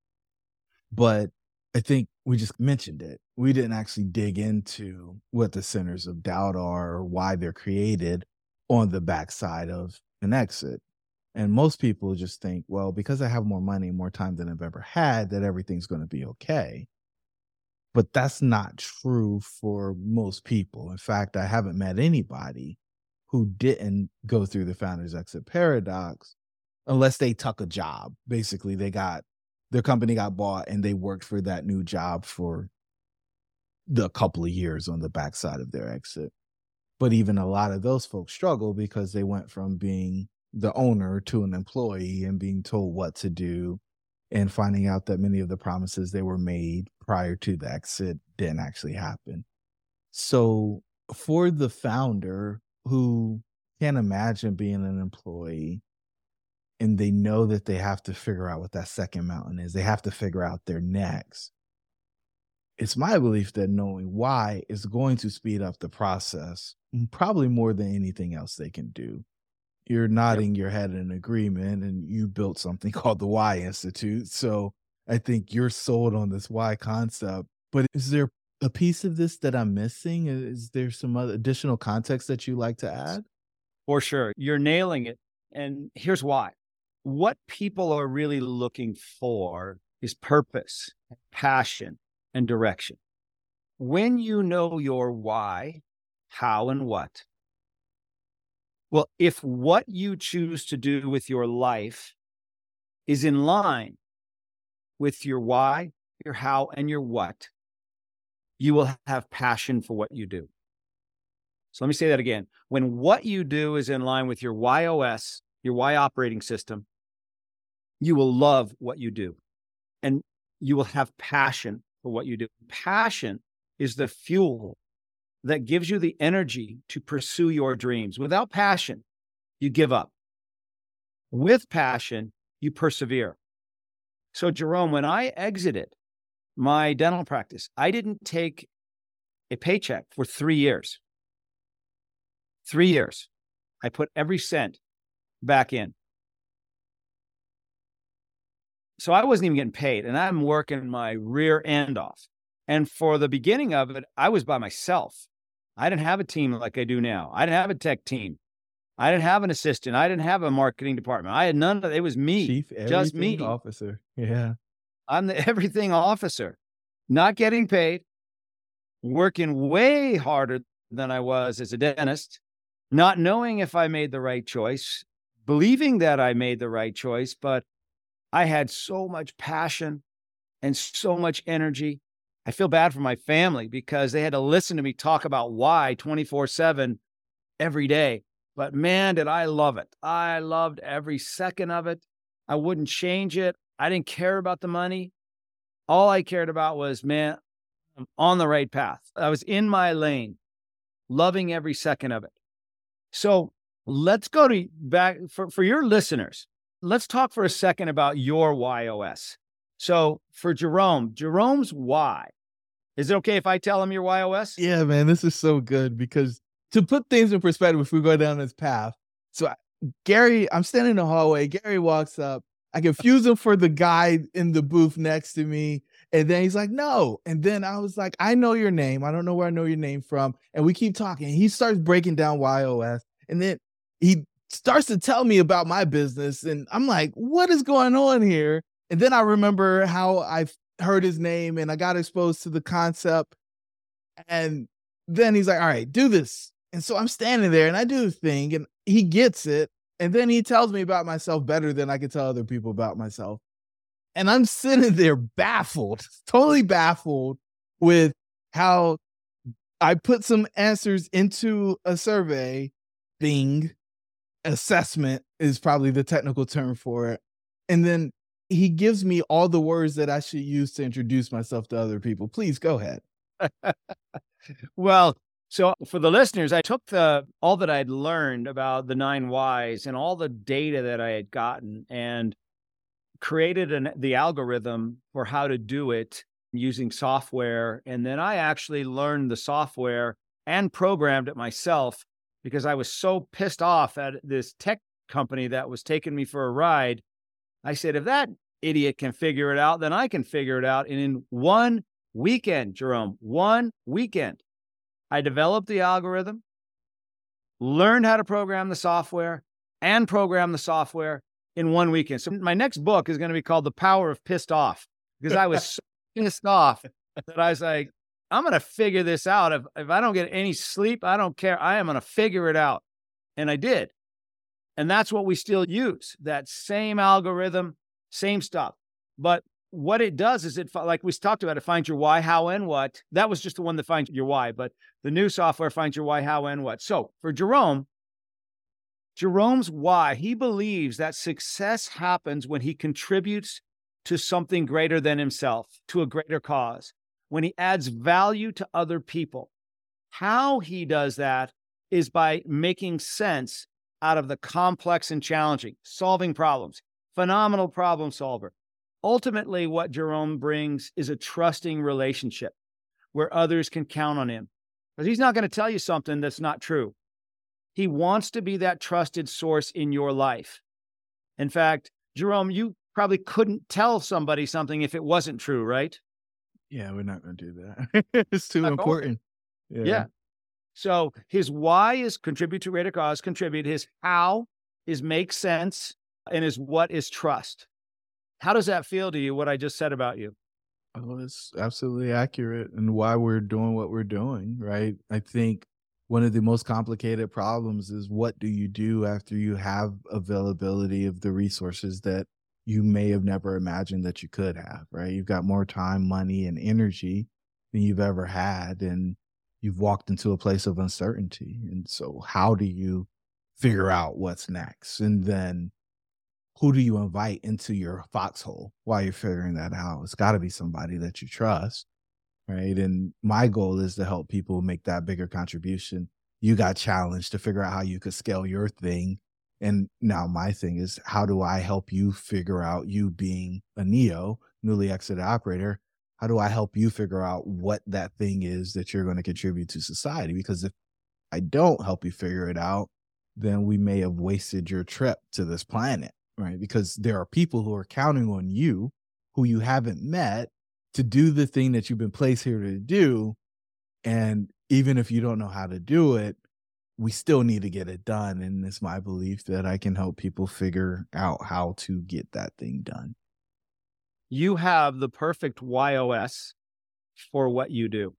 Speaker 2: But I think we just mentioned it. We didn't actually dig into what the centers of doubt are or why they're created on the backside of an exit. And most people just think, well, because I have more money, more time than I've ever had, that everything's going to be okay. But that's not true for most people. In fact, I haven't met anybody who didn't go through the founder's exit paradox unless they took a job. Basically, their company got bought and they worked for that new job for the couple of years on the backside of their exit. But even a lot of those folks struggle because they went from being the owner to an employee and being told what to do and finding out that many of the promises they were made prior to the exit didn't actually happen. So for the founder who can't imagine being an employee and they know that they have to figure out what that second mountain is, they have to figure out their next. It's my belief that knowing why is going to speed up the process, probably more than anything else they can do. You're nodding your head in agreement, and you built something called the Why Institute. So I think you're sold on this why concept. But is there a piece of this that I'm missing? Is there some other additional context that you like to add?
Speaker 1: For sure. You're nailing it. And here's why. What people are really looking for is purpose, passion, and direction. When you know your why, how, and what, well, if what you choose to do with your life is in line with your why, your how, and your what, you will have passion for what you do. So let me say that again. When what you do is in line with your YOS, your Y operating system, you will love what you do and you will have passion for what you do. Passion is the fuel that gives you the energy to pursue your dreams. Without passion, you give up. With passion, you persevere. So Jerome, when I exited my dental practice, I didn't take a paycheck for 3 years. 3 years. I put every cent back in. So I wasn't even getting paid, and I'm working my rear end off. And for the beginning of it, I was by myself. I didn't have a team like I do now. I didn't have a tech team. I didn't have an assistant. I didn't have a marketing department. I had none of it. It was me,
Speaker 2: Chief
Speaker 1: just me.
Speaker 2: Everything Officer. Yeah.
Speaker 1: I'm the everything officer, not getting paid, working way harder than I was as a dentist, not knowing if I made the right choice, believing that I made the right choice, but I had so much passion and so much energy. I feel bad for my family because they had to listen to me talk about why 24/7 every day. But man, did I love it. I loved every second of it. I wouldn't change it. I didn't care about the money. All I cared about was, man, I'm on the right path. I was in my lane, loving every second of it. So let's go to back for your listeners. Let's talk for a second about your YOS. So for Jerome's why. Is it okay if I tell him your YOS?
Speaker 2: Yeah, man, this is so good because to put things in perspective, if we go down this path. So Gary, I'm standing in the hallway. Gary walks up. I confuse him for the guy in the booth next to me. And then he's like, no. And then I was like, I know your name. I don't know where I know your name from. And we keep talking. He starts breaking down YOS. And then he starts to tell me about my business. And I'm like, what is going on here? And then I remember how I heard his name and I got exposed to the concept. And then he's like, all right, do this. And so I'm standing there and I do the thing and he gets it. And then he tells me about myself better than I could tell other people about myself. And I'm sitting there baffled, totally baffled with how I put some answers into a survey thing. Assessment is probably the technical term for it. And then he gives me all the words that I should use to introduce myself to other people. Please go ahead.
Speaker 1: Well, so for the listeners, I took all that I'd learned about the 9 whys and all the data that I had gotten and created the algorithm for how to do it using software. And then I actually learned the software and programmed it myself because I was so pissed off at this tech company that was taking me for a ride. I said, if that idiot can figure it out, then I can figure it out. And in one weekend, Jerome, one weekend, I developed the algorithm, learned how to program the software, and program the software in one weekend. So my next book is going to be called The Power of Pissed Off, because I was so pissed off that I was like, I'm going to figure this out. If I don't get any sleep, I don't care. I am going to figure it out. And I did. And that's what we still use, that same algorithm, same stuff. But what it does is like we talked about, it finds your why, how, and what. That was just the one that finds your why, but the new software finds your why, how, and what. So for Jerome's why, he believes that success happens when he contributes to something greater than himself, to a greater cause, when he adds value to other people. How he does that is by making sense out of the complex and challenging, solving problems, phenomenal problem solver. Ultimately, what Jerome brings is a trusting relationship where others can count on him. Because he's not going to tell you something that's not true. He wants to be that trusted source in your life. In fact, Jerome, you probably couldn't tell somebody something if it wasn't true, right?
Speaker 2: Yeah, we're not going to do that. It's too important.
Speaker 1: Yeah. So his why is contribute to greater cause, contribute. His how is make sense, and his what is trust. How does that feel to you, what I just said about you?
Speaker 2: Oh, it's absolutely accurate, and why we're doing what we're doing, right? I think one of the most complicated problems is, what do you do after you have availability of the resources that you may have never imagined that you could have, right? You've got more time, money, and energy than you've ever had, and you've walked into a place of uncertainty. And so how do you figure out what's next? And then who do you invite into your foxhole while you're figuring that out? It's got to be somebody that you trust, right? And my goal is to help people make that bigger contribution. You got challenged to figure out how you could scale your thing. And now my thing is, how do I help you figure out, you being a NEO, newly exited operator, how do I help you figure out what that thing is that you're going to contribute to society? Because if I don't help you figure it out, then we may have wasted your trip to this planet, right? Because there are people who are counting on you who you haven't met to do the thing that you've been placed here to do. And even if you don't know how to do it, we still need to get it done. And it's my belief that I can help people figure out how to get that thing done.
Speaker 1: You have the perfect YOS for what you do.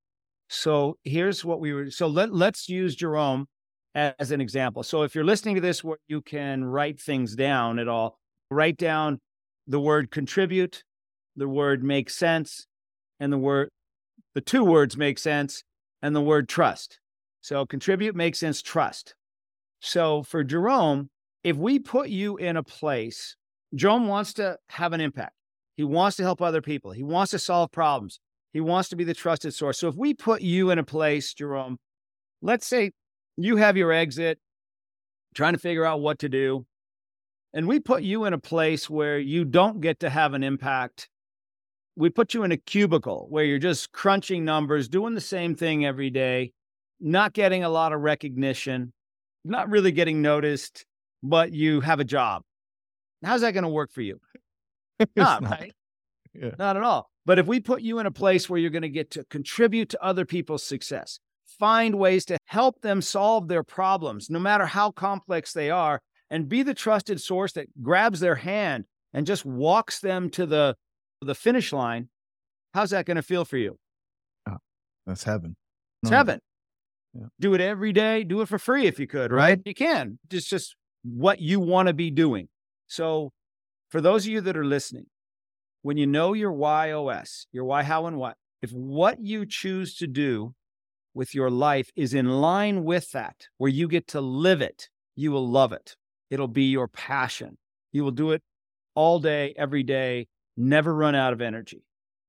Speaker 1: So here's what let's use Jerome as an example. So if you're listening to this where you can write things down at all, write down the word contribute, the word make sense, and the two words make sense, and the word trust. So contribute, make sense, trust. So for Jerome, if we put you in a place, Jerome wants to have an impact. He wants to help other people. He wants to solve problems. He wants to be the trusted source. So if we put you in a place, Jerome, let's say you have your exit, trying to figure out what to do, and we put you in a place where you don't get to have an impact. We put you in a cubicle where you're just crunching numbers, doing the same thing every day, not getting a lot of recognition, not really getting noticed, but you have a job. How's that going to work for you? Not right.
Speaker 2: Yeah.
Speaker 1: Not at all. But if we put you in a place where you're going to get to contribute to other people's success, find ways to help them solve their problems, no matter how complex they are, and be the trusted source that grabs their hand and just walks them to the finish line, how's that going to feel for you?
Speaker 2: Oh, that's heaven.
Speaker 1: It's heaven.
Speaker 2: Yeah.
Speaker 1: Do it every day. Do it for free if you could, right? You can. It's just what you want to be doing. So for those of you that are listening, when you know your YOS, your why, how, and what, if what you choose to do with your life is in line with that, where you get to live it, you will love it. It'll be your passion. You will do it all day, every day, never run out of energy.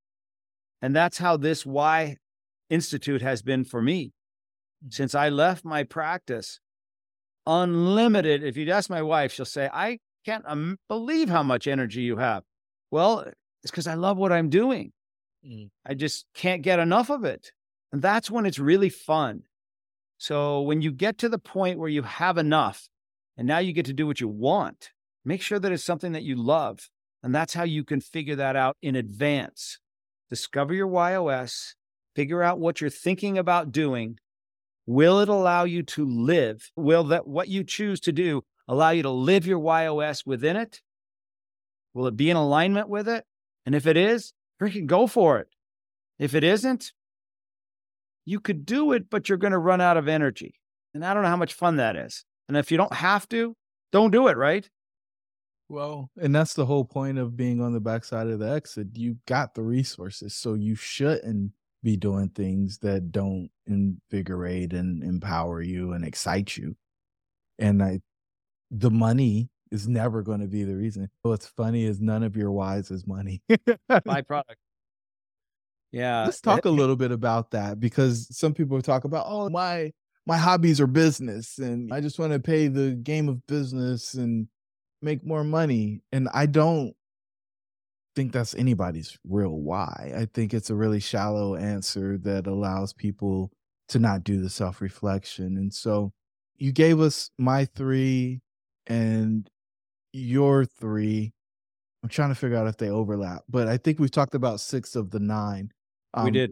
Speaker 1: And that's how this Why Institute has been for me. Since I left my practice, unlimited. If you'd ask my wife, she'll say, I can't believe how much energy you have. Well, it's because I love what I'm doing. I just can't get enough of it. And that's when it's really fun. So when you get to the point where you have enough and now you get to do what you want, make sure that it's something that you love. And that's how you can figure that out in advance. Discover your YOS, figure out what you're thinking about doing. Will it allow you to live? Will that what you choose to do allow you to live your YOS within it? Will it be in alignment with it? And if it is, freaking go for it. If it isn't, you could do it, but you're going to run out of energy. And I don't know how much fun that is. And if you don't have to, don't do it, right?
Speaker 2: Well, and that's the whole point of being on the backside of the exit. You got the resources, so you shouldn't be doing things that don't invigorate and empower you and excite you. And the money is never going to be the reason. What's funny is none of your whys is money.
Speaker 1: Byproduct. Yeah.
Speaker 2: Let's talk a little bit about that, because some people talk about, oh, my hobbies are business and I just want to pay the game of business and make more money. And I don't think that's anybody's real why. I think it's a really shallow answer that allows people to not do the self-reflection. And so you gave us my 3 and your 3. I'm trying to figure out if they overlap, but I think we've talked about 6 of the 9.
Speaker 1: We did.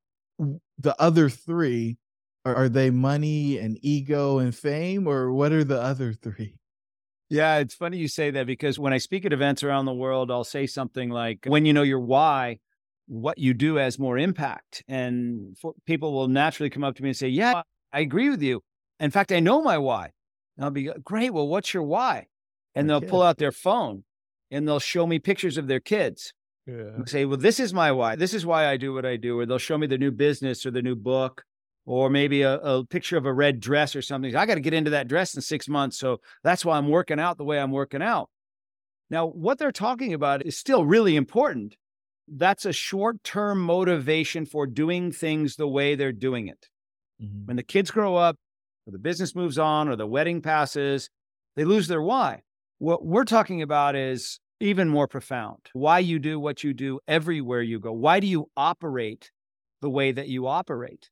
Speaker 2: The other 3, are they money and ego and fame, or what are the other 3?
Speaker 1: Yeah, it's funny you say that, because when I speak at events around the world, I'll say something like, when you know your why, what you do has more impact. And people will naturally come up to me and say, yeah, I agree with you. In fact, I know my why. And I'll be, great, well, what's your why? And they'll pull out their phone and they'll show me pictures of their kids. Yeah. And say, well, this is my why. This is why I do what I do. Or they'll show me the new business or the new book, or maybe a picture of a red dress or something. I got to get into that dress in 6 months. So that's why I'm working out the way I'm working out. Now, what they're talking about is still really important. That's a short-term motivation for doing things the way they're doing it. Mm-hmm. When the kids grow up, or the business moves on, or the wedding passes, they lose their why. What we're talking about is even more profound. Why you do what you do everywhere you go. Why do you operate the way that you operate?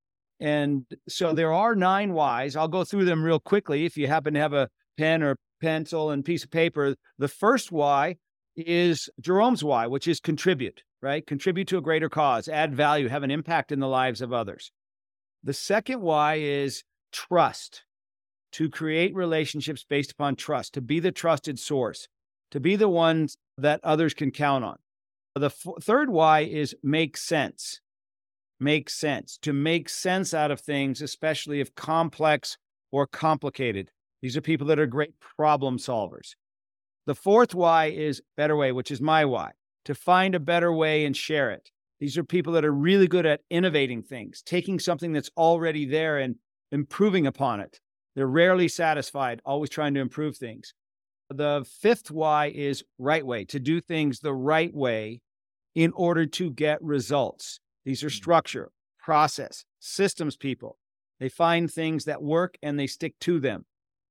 Speaker 1: And so there are 9 whys. I'll go through them real quickly. If you happen to have a pen or pencil and piece of paper, the first why is Jerome's why, which is contribute, right? Contribute to a greater cause, add value, have an impact in the lives of others. The second why is trust, to create relationships based upon trust, to be the trusted source, to be the ones that others can count on. The third why is make sense. Make sense, to make sense out of things, especially if complex or complicated. These are people that are great problem solvers. The fourth why is better way, which is my why, to find a better way and share it. These are people that are really good at innovating things, taking something that's already there and improving upon it. They're rarely satisfied, always trying to improve things. The fifth why is right way, to do things the right way in order to get results. These are structure, process, systems people. They find things that work and they stick to them.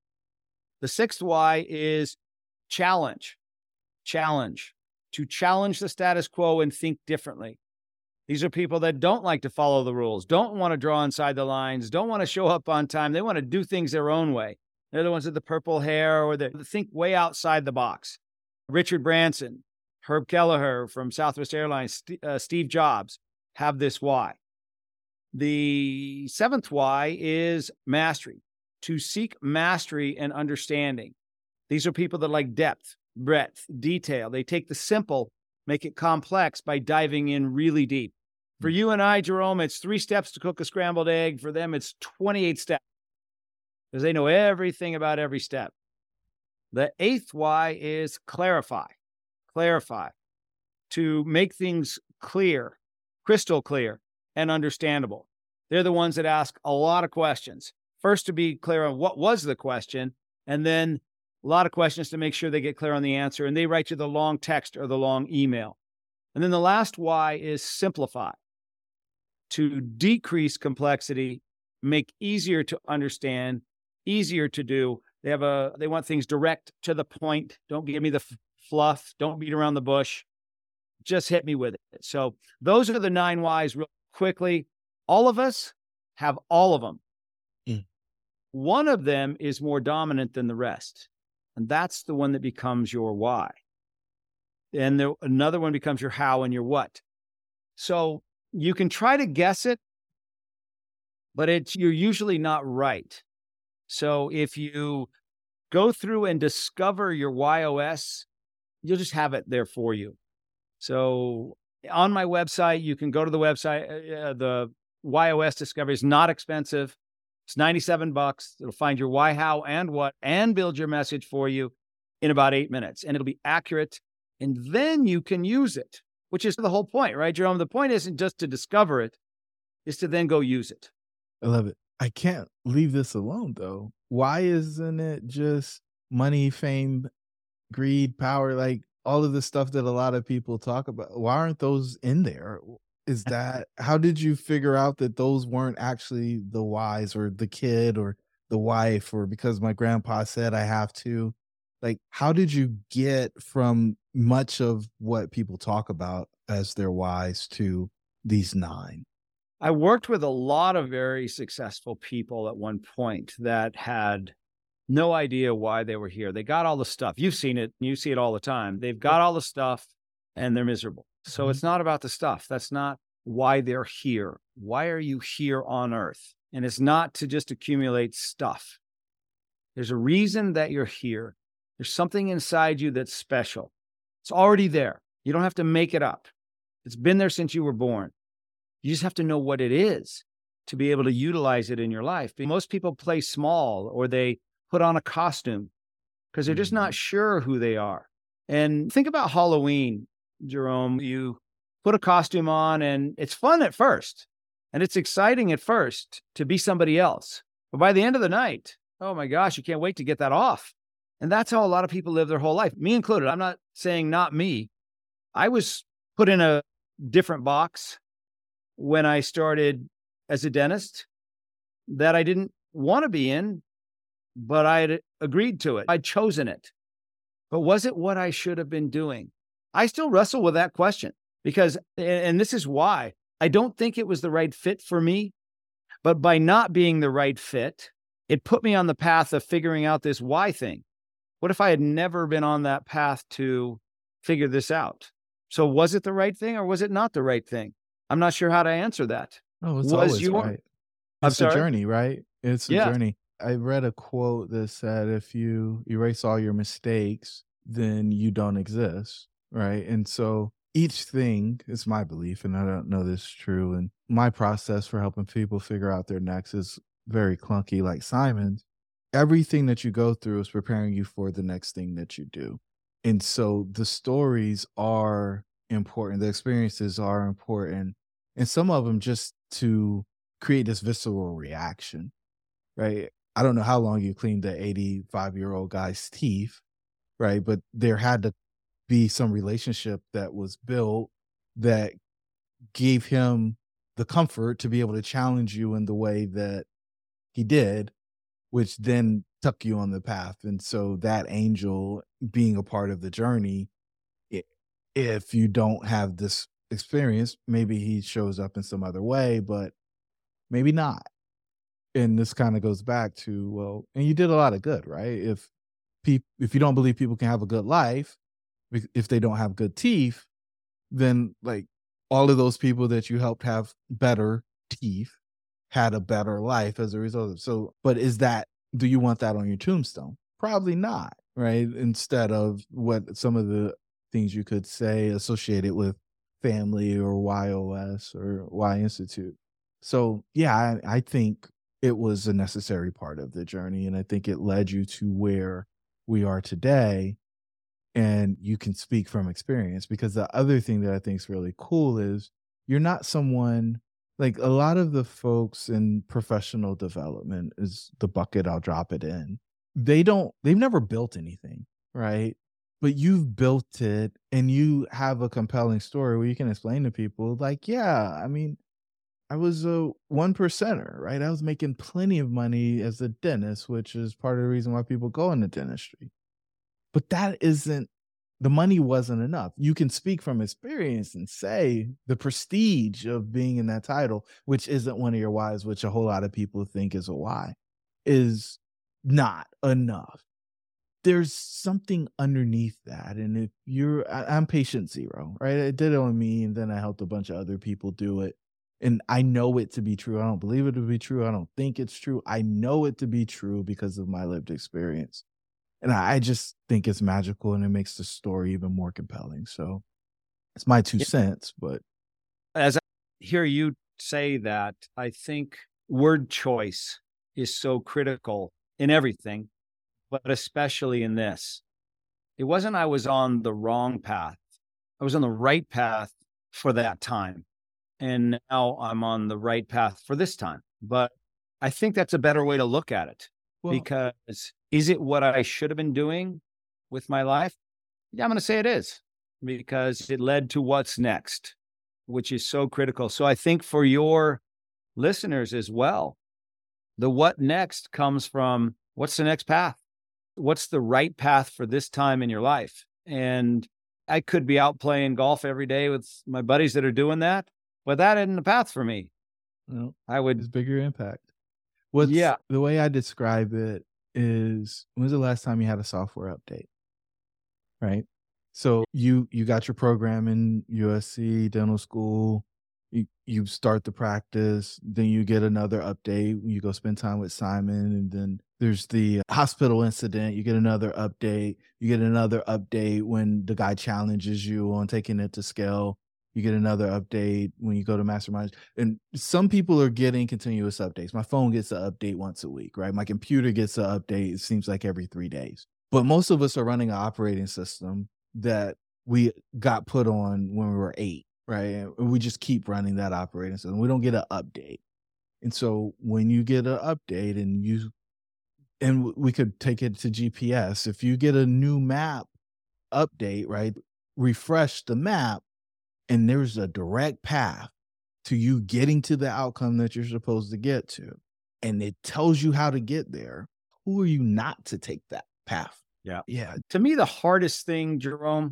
Speaker 1: The sixth why is challenge. Challenge. To challenge the status quo and think differently. These are people that don't like to follow the rules, don't want to draw inside the lines, don't want to show up on time. They want to do things their own way. They're the ones with the purple hair, or they think way outside the box. Richard Branson, Herb Kelleher from Southwest Airlines, Steve Jobs have this why. The seventh why is mastery, to seek mastery and understanding. These are people that like depth, breadth, detail. They take the simple, make it complex by diving in really deep. For you and I, Jerome, it's 3 steps to cook a scrambled egg. For them, it's 28 steps, because they know everything about every step. The eighth why is clarify. Clarify, to make things clear, crystal clear and understandable. They're the ones that ask a lot of questions. First, to be clear on what was the question, and then a lot of questions to make sure they get clear on the answer, and they write you the long text or the long email. And then the last why is simplify, to decrease complexity, make easier to understand, easier to do. They want things direct to the point. Don't give me the fluff. Don't beat around the bush. Just hit me with it. So those are the 9 whys real quickly. All of us have all of them. one of them is more dominant than the rest. And that's the one that becomes your why. And another one becomes your how and your what. So you can try to guess it, but you're usually not right. So if you go through and discover your YOS, you'll just have it there for you. So on my website, you can go to the website. The YOS Discovery is not expensive. It's $97. It'll find your why, how, and what, and build your message for you in about 8 minutes. And it'll be accurate. And then you can use it, which is the whole point, right, Jerome? The point isn't just to discover it, it's to then go use it.
Speaker 2: I love it. I can't leave this alone, though. Why isn't it just money, fame, greed, power, like all of the stuff that a lot of people talk about? Why aren't those in there? Is that, how did you figure out that those weren't actually the whys, or the kid or the wife, or because my grandpa said I have to? Like, how did you get from much of what people talk about as their whys to these 9?
Speaker 1: I worked with a lot of very successful people at one point that had no idea why they were here. They got all the stuff. You've seen it. You see it all the time. They've got all the stuff and they're miserable. So it's not about the stuff. That's not why they're here. Why are you here on earth? And it's not to just accumulate stuff. There's a reason that you're here. There's something inside you that's special. It's already there. You don't have to make it up. It's been there since you were born. You just have to know what it is to be able to utilize it in your life. Most people play small, or they put on a costume because they're just not sure who they are. And think about Halloween, Jerome. You put a costume on and it's fun at first and it's exciting at first to be somebody else. But by the end of the night, oh my gosh, you can't wait to get that off. And that's how a lot of people live their whole life, me included. I'm not saying not me. I was put in a different box when I started as a dentist that I didn't want to be in, but I had agreed to it. I'd chosen it. But was it what I should have been doing? I still wrestle with that question because, and this is why, I don't think it was the right fit for me. But by not being the right fit, it put me on the path of figuring out this why thing. What if I had never been on that path to figure this out? So was it the right thing or was it not the right thing? I'm not sure how to answer that.
Speaker 2: Oh, it's always right. It's a journey, right? It's a journey. I read a quote that said, if you erase all your mistakes, then you don't exist, right? And so each thing is my belief, and I don't know this is true, and my process for helping people figure out their next is very clunky like Simon's. Everything that you go through is preparing you for the next thing that you do. And so the stories are important. The experiences are important. And some of them just to create this visceral reaction, right? I don't know how long you cleaned the 85-year-old guy's teeth, right? But there had to be some relationship that was built that gave him the comfort to be able to challenge you in the way that he did, which then took you on the path. And so that angel being a part of the journey, if you don't have this experience, maybe he shows up in some other way, but maybe not. And this kind of goes back to, well, and you did a lot of good, right? If you don't believe people can have a good life, if they don't have good teeth, then like all of those people that you helped have better teeth had a better life as a result of. So, but do you want that on your tombstone? Probably not, right? Instead of what some of the things you could say associated with family or YOS or Y Institute. So yeah, I think it was a necessary part of the journey. And I think it led you to where we are today. And you can speak from experience, because the other thing that I think is really cool is you're not someone like a lot of the folks in professional development is the bucket I'll drop it in. They've never built anything, right? But you've built it and you have a compelling story where you can explain to people like, yeah, I mean, I was a 1%er, right? I was making plenty of money as a dentist, which is part of the reason why people go into dentistry. But the money wasn't enough. You can speak from experience and say the prestige of being in that title, which isn't one of your whys, which a whole lot of people think is a why. is not enough. There's something underneath that. And if I'm patient zero, right? I did it on me and then I helped a bunch of other people do it. And I know it to be true. I don't believe it to be true. I don't think it's true. I know it to be true because of my lived experience. And I just think it's magical and it makes the story even more compelling. So it's my 2 cents, but
Speaker 1: As I hear you say that, I think word choice is so critical in everything, but especially in this. It wasn't I was on the wrong path. I was on the right path for that time. And now I'm on the right path for this time. But I think that's a better way to look at it,
Speaker 2: well,
Speaker 1: because is it what I should have been doing with my life? Yeah, I'm going to say it is, because it led to what's next, which is so critical. So I think for your listeners as well, the what next comes from what's the next path? What's the right path for this time in your life? And I could be out playing golf every day with my buddies that are doing that, but that isn't the path for me.
Speaker 2: no,
Speaker 1: I
Speaker 2: it's
Speaker 1: would,
Speaker 2: bigger impact.
Speaker 1: yeah.
Speaker 2: The way I describe it is, when's the last time you had a software update? Right? So you got your program in USC dental school, you start the practice, then you get another update, you go spend time with Simon, and then there's the hospital incident, you get another update, when the guy challenges you on taking it to scale, you get another update when you go to masterminds. And some people are getting continuous updates. My phone gets an update once a week, right? My computer gets an update, it seems like every 3 days. But most of us are running an operating system that we got put on when we were 8, right? And we just keep running that operating system. We don't get an update. And so when you get an update and we could take it to GPS, if you get a new map update, right? Refresh the map and there's a direct path to you getting to the outcome that you're supposed to get to. And it tells you how to get there. Who are you not to take that path?
Speaker 1: Yeah.
Speaker 2: Yeah.
Speaker 1: To me, the hardest thing, Jerome,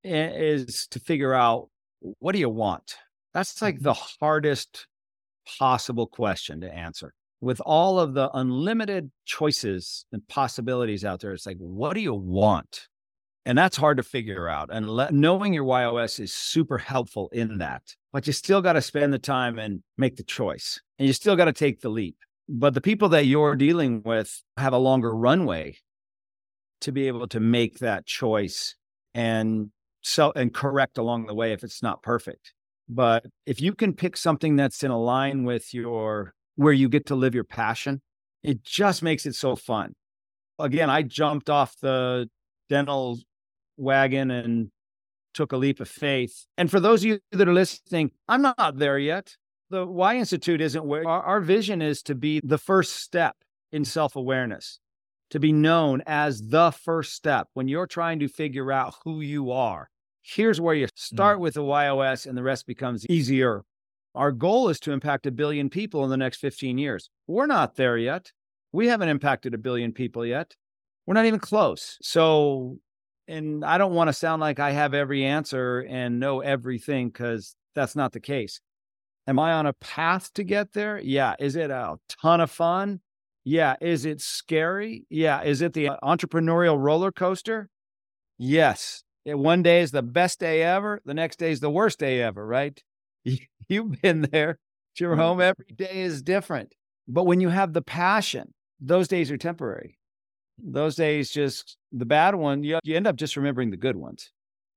Speaker 1: is to figure out, what do you want? That's like the hardest possible question to answer. With all of the unlimited choices and possibilities out there, it's like, what do you want? And that's hard to figure out. And knowing your YOS is super helpful in that. But you still got to spend the time and make the choice. And you still got to take the leap. But the people that you're dealing with have a longer runway to be able to make that choice and correct along the way if it's not perfect. But if you can pick something that's in line with where you get to live your passion, it just makes it so fun. Again, I jumped off the dental wagon and took a leap of faith. And for those of you that are listening, I'm not there yet. The Y Institute isn't where our vision is, to be the first step in self-awareness, to be known as the first step. When you're trying to figure out who you are, here's where you start with the YOS and the rest becomes easier. Our goal is to impact 1 billion people in the next 15 years. We're not there yet. We haven't impacted 1 billion people yet. We're not even close. So, and I don't want to sound like I have every answer and know everything, because that's not the case. Am I on a path to get there? Yeah. Is it a ton of fun? Yeah. Is it scary? Yeah. Is it the entrepreneurial roller coaster? Yes. One day is the best day ever. The next day is the worst day ever, right? You've been there. Jerome, every day is different. But when you have the passion, those days are temporary. Those days, just the bad one, you end up just remembering the good ones,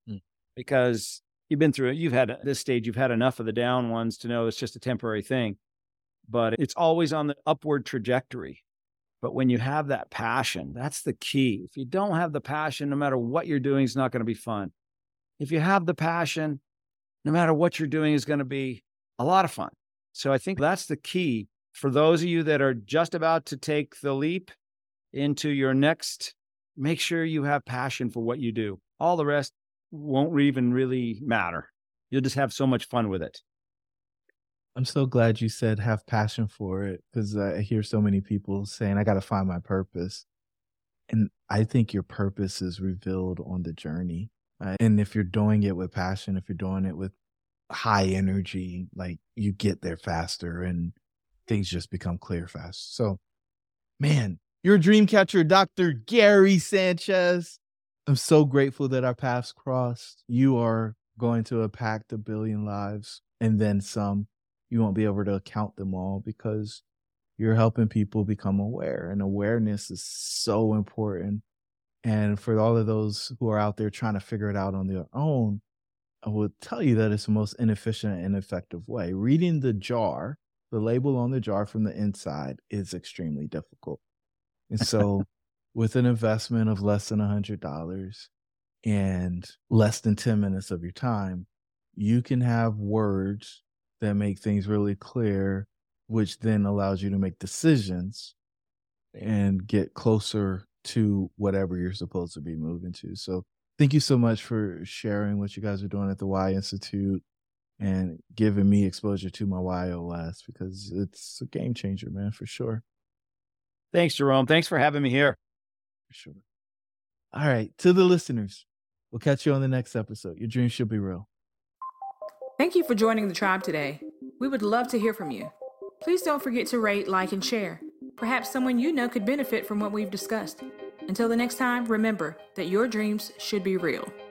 Speaker 1: because you've been through it. You've had, at this stage, you've had enough of the down ones to know it's just a temporary thing. But it's always on the upward trajectory. But when you have that passion, that's the key. If you don't have the passion, no matter what you're doing, it's not going to be fun. If you have the passion, no matter what you're doing, is going to be a lot of fun. So I think that's the key for those of you that are just about to take the leap into your next. Make sure you have passion for what you do. All the rest won't even really matter. You'll just have so much fun with it.
Speaker 2: I'm so glad you said have passion for it, because I hear so many people saying, I got to find my purpose. And I think your purpose is revealed on the journey. And if you're doing it with passion, if you're doing it with high energy, like, you get there faster and things just become clear fast. So Man, your dream catcher, Dr. Gary Sanchez. I'm so grateful that our paths crossed. You are going to impact 1 billion lives and then some. You won't be able to count them all because you're helping people become aware, and awareness is so important. And for all of those who are out there trying to figure it out on their own, I will tell you that it's the most inefficient and ineffective way. Reading the jar, the label on the jar from the inside, is extremely difficult. And so with an investment of less than $100 and less than 10 minutes of your time, you can have words that make things really clear, which then allows you to make decisions and get closer to whatever you're supposed to be moving to. So thank you so much for sharing what you guys are doing at the Y Institute and giving me exposure to my YOS, because it's a game changer, man, for sure.
Speaker 1: Thanks, Jerome. Thanks for having me here.
Speaker 2: For sure. All right. To the listeners, we'll catch you on the next episode. Your dreams should be real.
Speaker 3: Thank you for joining the tribe today. We would love to hear from you. Please don't forget to rate, like, and share. Perhaps someone you know could benefit from what we've discussed. Until the next time, remember that your dreams should be real.